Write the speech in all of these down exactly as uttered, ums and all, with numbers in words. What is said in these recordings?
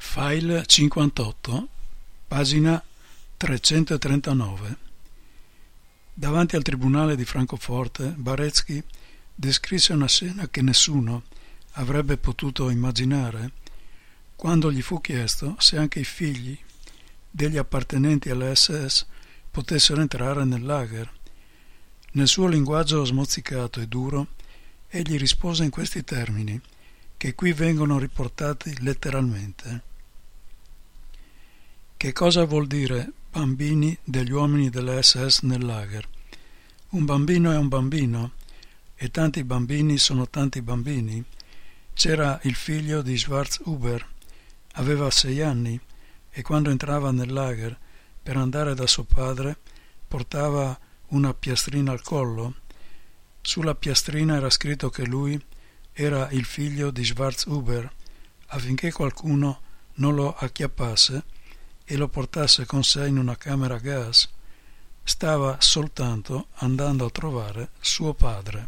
File cinquantotto, pagina trecentotrentanove. Davanti al tribunale di Francoforte, Baretzky descrisse una scena che nessuno avrebbe potuto immaginare quando gli fu chiesto se anche i figli degli appartenenti alle esse esse potessero entrare nel lager. Nel suo linguaggio smozzicato e duro, egli rispose in questi termini, che qui vengono riportati letteralmente. Che cosa vuol dire bambini degli uomini delle esse esse nel lager? Un bambino è un bambino e tanti bambini sono tanti bambini. C'era il figlio di Schwarzhuber, aveva sei anni e quando entrava nel lager per andare da suo padre portava una piastrina al collo. Sulla piastrina era scritto che lui era il figlio di Schwarzhuber, affinché qualcuno non lo acchiappasse e lo portasse con sé in una camera a gas. Stava soltanto andando a trovare suo padre.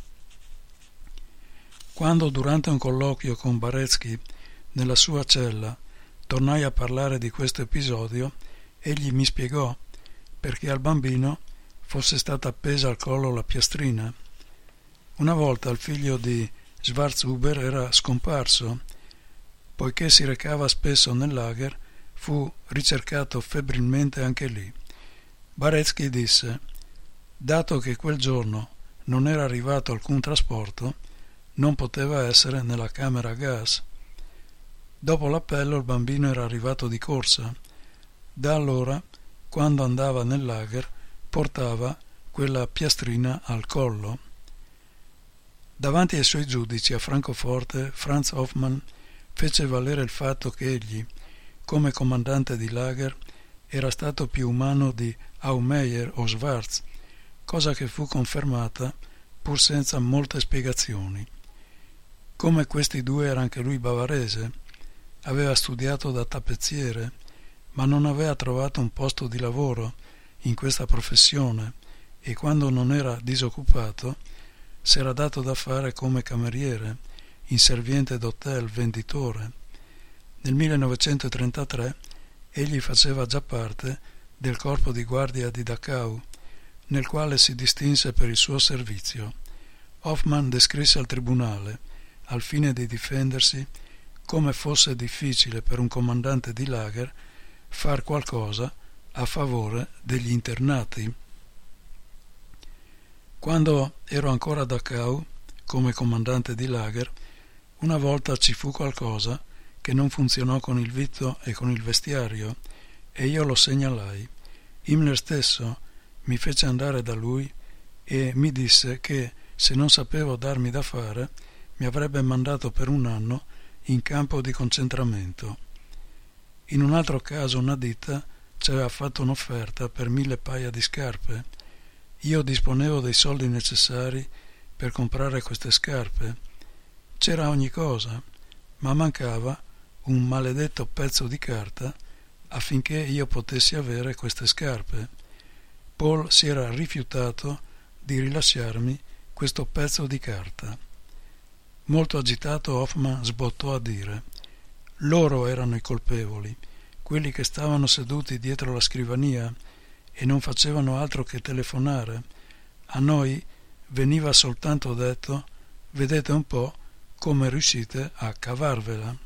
Quando durante un colloquio con Baretzky nella sua cella tornai a parlare di questo episodio, egli mi spiegò perché al bambino fosse stata appesa al collo la piastrina. Una volta il figlio di Schwarzhuber era scomparso. Poiché si recava spesso nel lager, fu ricercato febbrilmente anche lì. Baretzky disse: dato che quel giorno non era arrivato alcun trasporto, non poteva essere nella camera a gas. Dopo l'appello il bambino era arrivato di corsa. Da allora, quando andava nel lager, portava quella piastrina al collo. Davanti ai suoi giudici a Francoforte, Franz Hoffmann fece valere il fatto che egli, come comandante di lager, era stato più umano di Aumeier o Schwarz, cosa che fu confermata pur senza molte spiegazioni. Come questi due era anche lui bavarese, aveva studiato da tappezziere, ma non aveva trovato un posto di lavoro in questa professione e quando non era disoccupato s'era dato da fare come cameriere, inserviente d'hotel, venditore. Nel millenovecentotrentatré egli faceva già parte del corpo di guardia di Dachau, nel quale si distinse per il suo servizio. Hoffmann descrisse al tribunale, al fine di difendersi, come fosse difficile per un comandante di lager far qualcosa a favore degli internati. Quando ero ancora a Dachau, come comandante di lager, una volta ci fu qualcosa che non funzionò con il vitto e con il vestiario, e io lo segnalai. Himmler stesso mi fece andare da lui e mi disse che, se non sapevo darmi da fare, mi avrebbe mandato per un anno in campo di concentramento. In un altro caso una ditta ci aveva fatto un'offerta per mille paia di scarpe. Io disponevo dei soldi necessari per comprare queste scarpe. C'era ogni cosa, ma mancava un maledetto pezzo di carta affinché io potessi avere queste scarpe. Paul si era rifiutato di rilasciarmi questo pezzo di carta. Molto agitato, Hoffmann sbottò a dire: loro erano i colpevoli, quelli che stavano seduti dietro la scrivania e non facevano altro che telefonare. A noi veniva soltanto detto: vedete un po' come riuscite a cavarvela.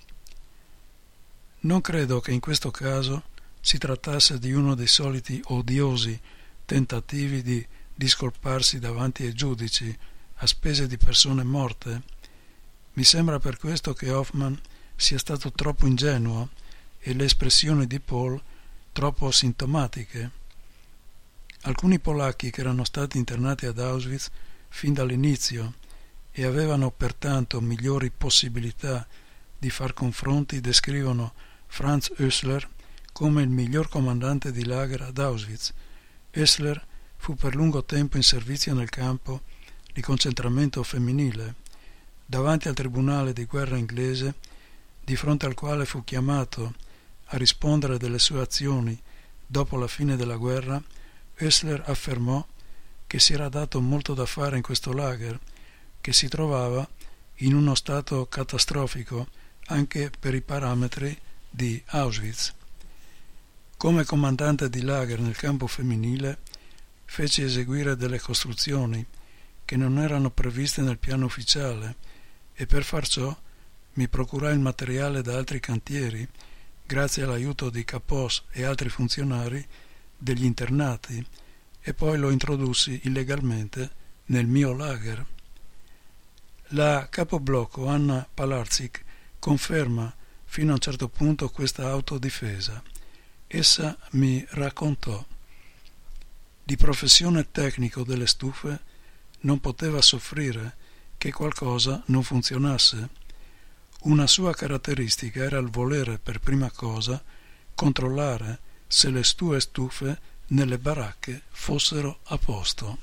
Non credo che in questo caso si trattasse di uno dei soliti odiosi tentativi di discolparsi davanti ai giudici a spese di persone morte. Mi sembra per questo che Hoffmann sia stato troppo ingenuo e le espressioni di Paul troppo sintomatiche. Alcuni polacchi che erano stati internati ad Auschwitz fin dall'inizio e avevano pertanto migliori possibilità di far confronti descrivono Franz Oehler come il miglior comandante di lager ad Auschwitz. Oehler fu per lungo tempo in servizio nel campo di concentramento femminile. Davanti al tribunale di guerra inglese, di fronte al quale fu chiamato a rispondere delle sue azioni dopo la fine della guerra, Oehler affermò che si era dato molto da fare in questo lager, che si trovava in uno stato catastrofico anche per i parametri di Auschwitz. Come comandante di lager nel campo femminile, feci eseguire delle costruzioni che non erano previste nel piano ufficiale e per far ciò mi procurai il materiale da altri cantieri grazie all'aiuto di capos e altri funzionari degli internati e poi lo introdussi illegalmente nel mio lager. La capoblocco Anna Palarczyk conferma fino a un certo punto questa autodifesa. Essa mi raccontò: di professione tecnico delle stufe non poteva soffrire che qualcosa non funzionasse. Una sua caratteristica era il volere per prima cosa controllare se le sue stufe nelle baracche fossero a posto.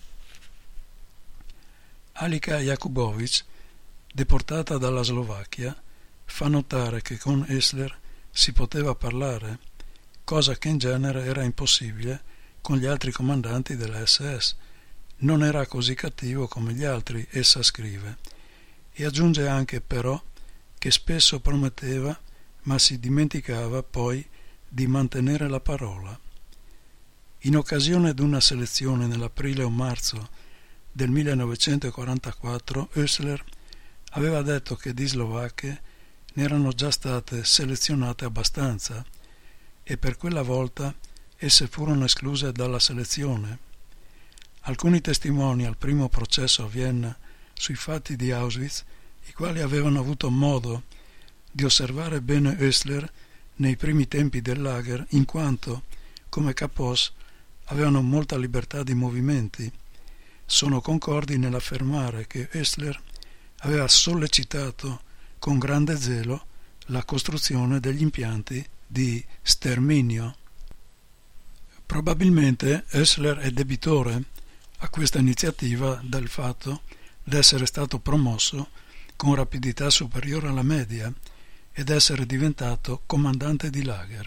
Alika Jakubovic, deportata dalla Slovacchia, fa notare che con Hessler si poteva parlare, cosa che in genere era impossibile con gli altri comandanti della S S. Non era così cattivo come gli altri, essa scrive, e aggiunge anche però che spesso prometteva ma si dimenticava poi di mantenere la parola. In occasione di una selezione nell'aprile o marzo del millenovecentoquarantaquattro, Hessler aveva detto che di slovacche ne erano già state selezionate abbastanza e per quella volta esse furono escluse dalla selezione. Alcuni testimoni al primo processo a Vienna sui fatti di Auschwitz, i quali avevano avuto modo di osservare bene Hessler nei primi tempi del lager, in quanto, come capos, avevano molta libertà di movimenti, sono concordi nell'affermare che Hessler aveva sollecitato con grande zelo la costruzione degli impianti di sterminio. Probabilmente Hessler è debitore a questa iniziativa del fatto d'essere stato promosso con rapidità superiore alla media ed essere diventato comandante di lager.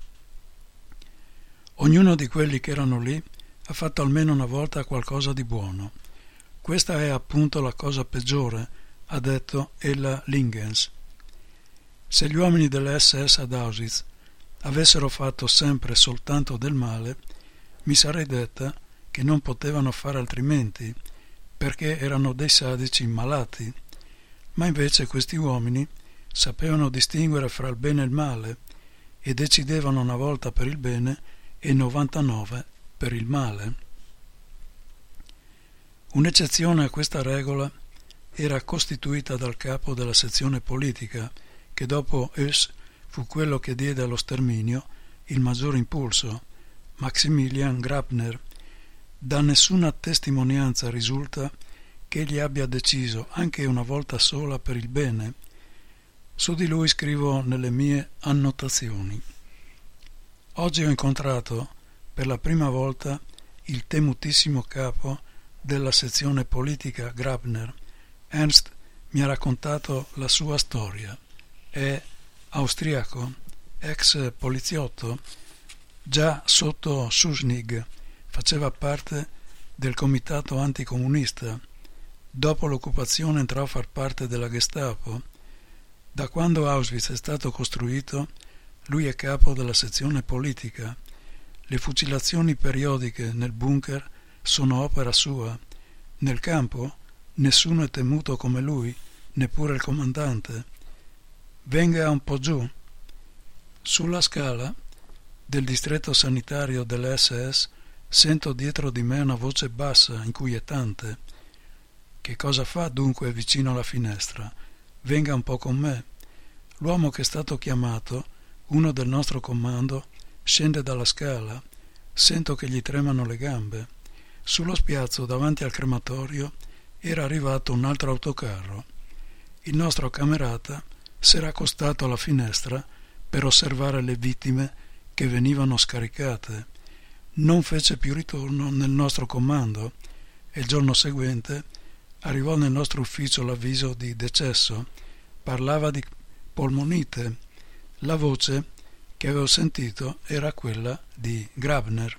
Ognuno di quelli che erano lì ha fatto almeno una volta qualcosa di buono. Questa è appunto la cosa peggiore, ha detto Ella Lingens. Se gli uomini delle S S ad Auschwitz avessero fatto sempre soltanto del male, mi sarei detta che non potevano fare altrimenti, perché erano dei sadici malati, ma invece questi uomini sapevano distinguere fra il bene e il male e decidevano una volta per il bene e novantanove per il male. Un'eccezione a questa regola era costituita dal capo della sezione politica, che dopo Höss fu quello che diede allo sterminio il maggior impulso, Maximilian Grabner. Da nessuna testimonianza risulta che egli abbia deciso anche una volta sola per il bene. Su di lui scrivo nelle mie annotazioni. Oggi ho incontrato per la prima volta il temutissimo capo della sezione politica Grabner. Ernst mi ha raccontato la sua storia. È austriaco, ex poliziotto, già sotto Schuschnigg, faceva parte del comitato anticomunista. Dopo l'occupazione entrò a far parte della Gestapo. Da quando Auschwitz è stato costruito, lui è capo della sezione politica. Le fucilazioni periodiche nel bunker sono opera sua. Nel campo nessuno è temuto come lui, neppure il comandante. Venga un po' giù. Sulla scala del distretto sanitario delle S S sento dietro di me una voce bassa, inquietante. Che cosa fa dunque vicino alla finestra? Venga un po' con me. L'uomo che è stato chiamato, uno del nostro comando, scende dalla scala. Sento che gli tremano le gambe. Sullo spiazzo davanti al crematorio era arrivato un altro autocarro. Il nostro camerata s'era accostato alla finestra per osservare le vittime che venivano scaricate. Non fece più ritorno nel nostro comando e il giorno seguente arrivò nel nostro ufficio l'avviso di decesso. Parlava di polmonite. La voce che avevo sentito era quella di Grabner.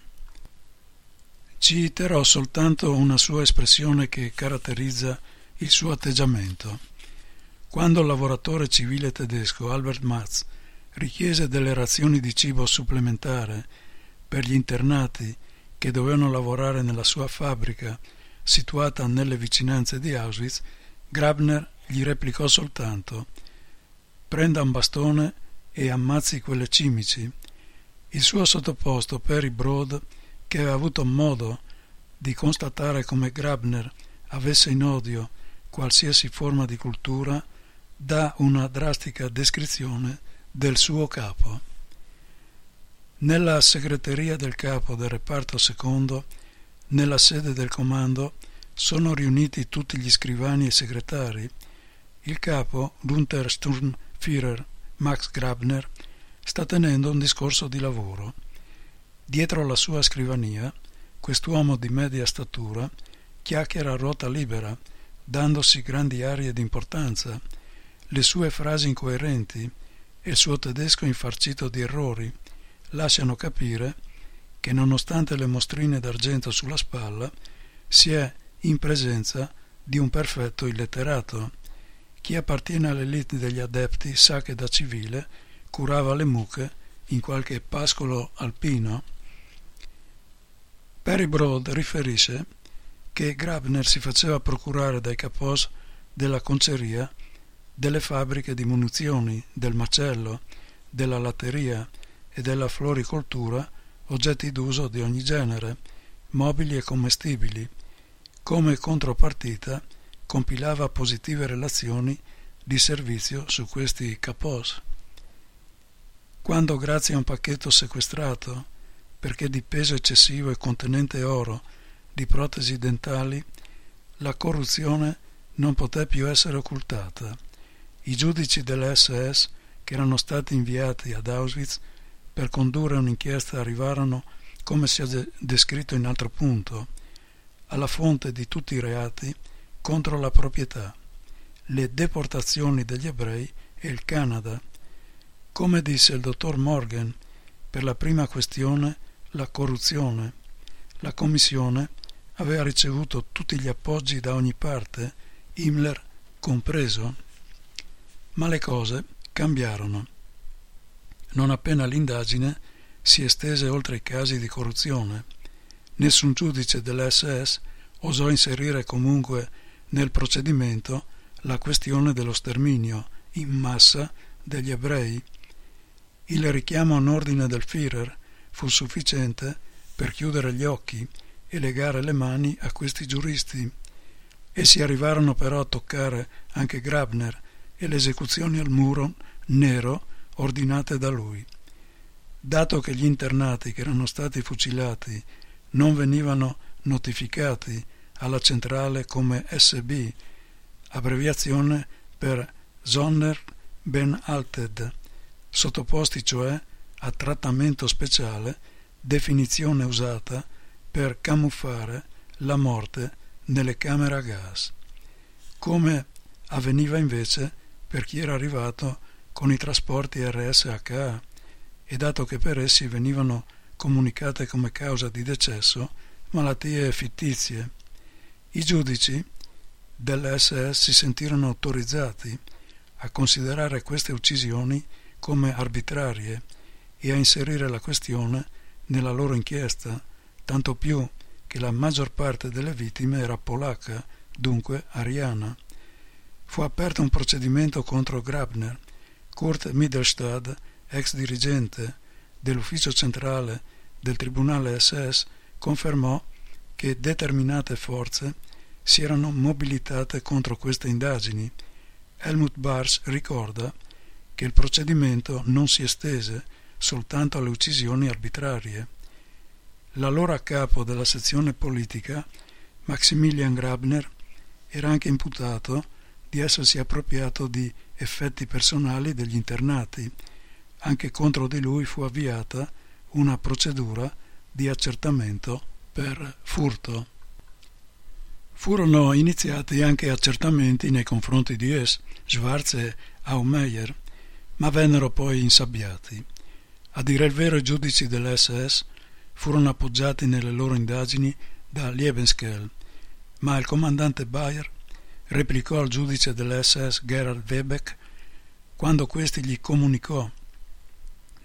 Citerò soltanto una sua espressione che caratterizza il suo atteggiamento. Quando il lavoratore civile tedesco Albert Matz richiese delle razioni di cibo supplementare per gli internati che dovevano lavorare nella sua fabbrica situata nelle vicinanze di Auschwitz, Grabner gli replicò soltanto: «Prenda un bastone e ammazzi quelle cimici». Il suo sottoposto Perry Broad, che aveva avuto modo di constatare come Grabner avesse in odio qualsiasi forma di cultura, dà una drastica descrizione del suo capo. Nella segreteria del capo del reparto secondo, nella sede del comando, sono riuniti tutti gli scrivani e segretari. Il capo, l'Untersturmführer Max Grabner, sta tenendo un discorso di lavoro. Dietro la sua scrivania, quest'uomo di media statura chiacchiera a ruota libera, dandosi grandi arie di importanza. Le sue frasi incoerenti e il suo tedesco infarcito di errori lasciano capire che, nonostante le mostrine d'argento sulla spalla, si è in presenza di un perfetto illetterato. Chi appartiene all'elite degli adepti sa che da civile curava le mucche in qualche pascolo alpino. Perry Broad riferisce che Grabner si faceva procurare dai capos della conceria, delle fabbriche di munizioni, del macello, della latteria e della floricoltura oggetti d'uso di ogni genere, mobili e commestibili. Come contropartita compilava positive relazioni di servizio su questi capos. Quando, grazie a un pacchetto sequestrato, perché di peso eccessivo e contenente oro, di protesi dentali, la corruzione non poté più essere occultata, i giudici dell'esse esse che erano stati inviati ad Auschwitz per condurre un'inchiesta arrivarono, come si è descritto in altro punto, alla fonte di tutti i reati contro la proprietà, le deportazioni degli ebrei e il Canada. Come disse il dottor Morgan, per la prima questione, la corruzione, la commissione aveva ricevuto tutti gli appoggi da ogni parte, Himmler compreso. Ma le cose cambiarono. Non appena l'indagine si estese oltre i casi di corruzione, nessun giudice dell'esse esse osò inserire comunque nel procedimento la questione dello sterminio in massa degli ebrei. Il richiamo a un ordine del Führer fu sufficiente per chiudere gli occhi e legare le mani a questi giuristi. Essi arrivarono però a toccare anche Grabner e le esecuzioni al muro nero ordinate da lui. Dato che gli internati che erano stati fucilati non venivano notificati alla centrale come esse bi, abbreviazione per Sonderbehandelt, sottoposti cioè a trattamento speciale, definizione usata per camuffare la morte nelle camere a gas, come avveniva invece per chi era arrivato con i trasporti erre esse acca a, e dato che per essi venivano comunicate come causa di decesso malattie fittizie. I giudici dell'esse esse si sentirono autorizzati a considerare queste uccisioni come arbitrarie e a inserire la questione nella loro inchiesta, tanto più che la maggior parte delle vittime era polacca, dunque ariana. Fu aperto un procedimento contro Grabner. Kurt Mittelstadt, ex dirigente dell'ufficio centrale del tribunale esse esse, confermò che determinate forze si erano mobilitate contro queste indagini. Helmut Bars ricorda che il procedimento non si estese soltanto alle uccisioni arbitrarie. L'allora capo della sezione politica, Maximilian Grabner, era anche imputato di essersi appropriato di effetti personali degli internati. Anche contro di lui fu avviata una procedura di accertamento per furto. Furono iniziati anche accertamenti nei confronti di Hess, Schwarz e Aumeier, ma vennero poi insabbiati. A dire il vero, i giudici dell'esse esse furono appoggiati nelle loro indagini da Liebeskehl, ma il comandante Bayer replicò al giudice dell'esse esse Gerhard Webeck, quando questi gli comunicò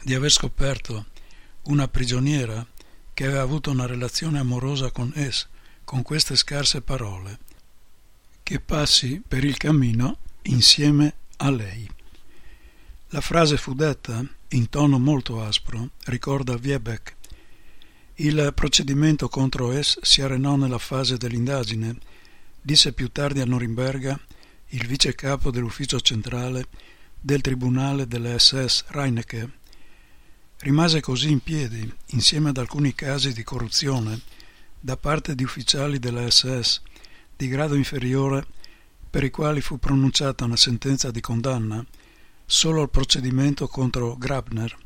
di aver scoperto una prigioniera che aveva avuto una relazione amorosa con Es, con queste scarse parole: che passi per il cammino insieme a lei. La frase fu detta in tono molto aspro, ricorda Wiebeck. Il procedimento contro Es si arenò nella fase dell'indagine, disse più tardi a Norimberga il vice capo dell'ufficio centrale del tribunale delle S S Reinecke. Rimase così in piedi, insieme ad alcuni casi di corruzione da parte di ufficiali della S S di grado inferiore per i quali fu pronunciata una sentenza di condanna, solo al procedimento contro Grabner.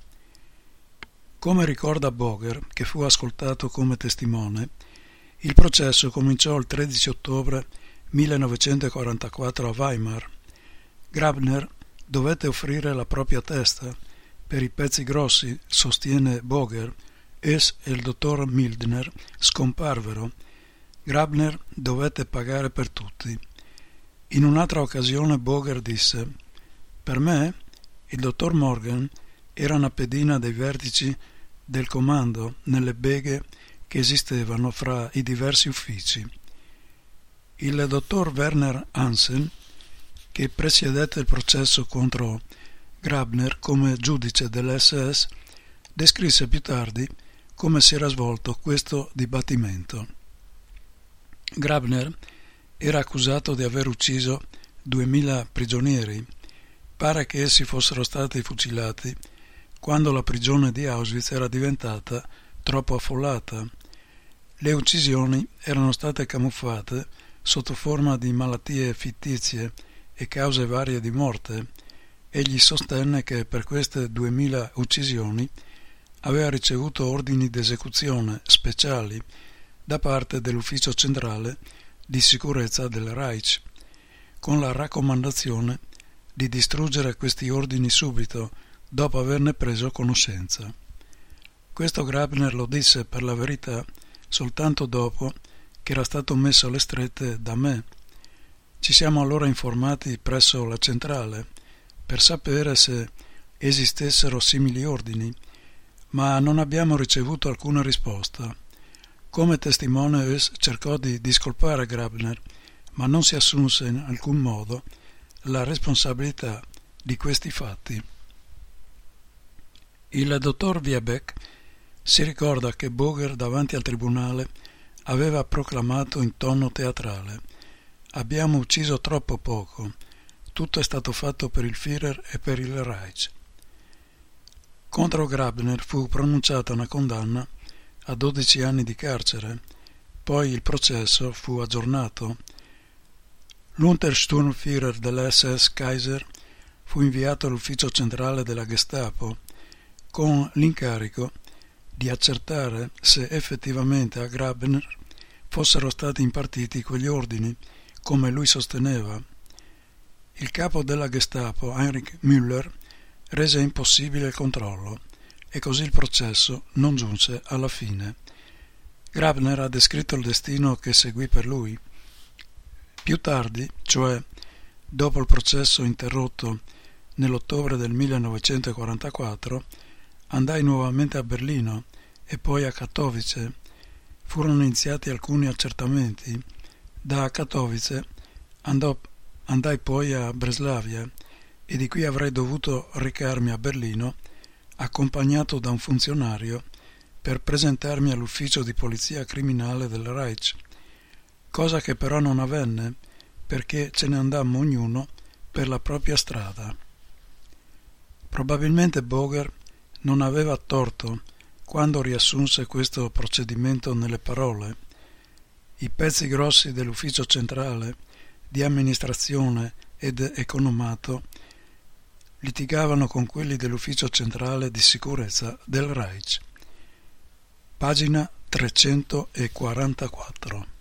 Come ricorda Boger, che fu ascoltato come testimone, il processo cominciò il tredici ottobre millenovecentoquarantaquattro a Weimar. Grabner dovette offrire la propria testa. Per i pezzi grossi, sostiene Boger, Es e il dottor Mildner scomparvero. Grabner dovette pagare per tutti. In un'altra occasione Boger disse: «Per me, il dottor Morgan era una pedina dei vertici del comando nelle beghe che esistevano fra i diversi uffici». Il dottor Werner Hansen, che presiedette il processo contro Grabner come giudice dell'S S, descrisse più tardi come si era svolto questo dibattimento. Grabner era accusato di aver ucciso duemila prigionieri. Pare che essi fossero stati fucilati quando la prigione di Auschwitz era diventata troppo affollata. Le uccisioni erano state camuffate sotto forma di malattie fittizie e cause varie di morte. Egli sostenne che per queste duemila uccisioni aveva ricevuto ordini di esecuzione speciali da parte dell'ufficio centrale di sicurezza del Reich, con la raccomandazione di distruggere questi ordini subito dopo averne preso conoscenza. Questo Grabner lo disse, per la verità, soltanto dopo che era stato messo alle strette da me. Ci siamo allora informati presso la centrale per sapere se esistessero simili ordini, ma non abbiamo ricevuto alcuna risposta. Come testimone Es cercò di discolpare Grabner, ma non si assunse in alcun modo la responsabilità di questi fatti. Il dottor Wiebeck si ricorda che Boger davanti al tribunale aveva proclamato in tono teatrale: «Abbiamo ucciso troppo poco, tutto è stato fatto per il Führer e per il Reich». Contro Grabner fu pronunciata una condanna a dodici anni di carcere, poi il processo fu aggiornato. L'Untersturmführer dell'S S Kaiser fu inviato all'ufficio centrale della Gestapo con l'incarico di accertare se effettivamente a Grabner fossero stati impartiti quegli ordini, come lui sosteneva. Il capo della Gestapo, Heinrich Müller, rese impossibile il controllo e così il processo non giunse alla fine. Grabner ha descritto il destino che seguì per lui. Più tardi, cioè dopo il processo interrotto nell'ottobre del millenovecentoquarantaquattro, andai nuovamente a Berlino e poi a Katowice. Furono iniziati alcuni accertamenti. Da Katowice andò, andai poi a Breslavia e di qui avrei dovuto recarmi a Berlino accompagnato da un funzionario per presentarmi all'ufficio di polizia criminale del Reich, cosa che però non avvenne perché ce ne andammo ognuno per la propria strada. Probabilmente Boger non aveva torto quando riassunse questo procedimento nelle parole: «I pezzi grossi dell'ufficio centrale di amministrazione ed economato litigavano con quelli dell'ufficio centrale di sicurezza del Reich». Pagina trecentoquarantaquattro.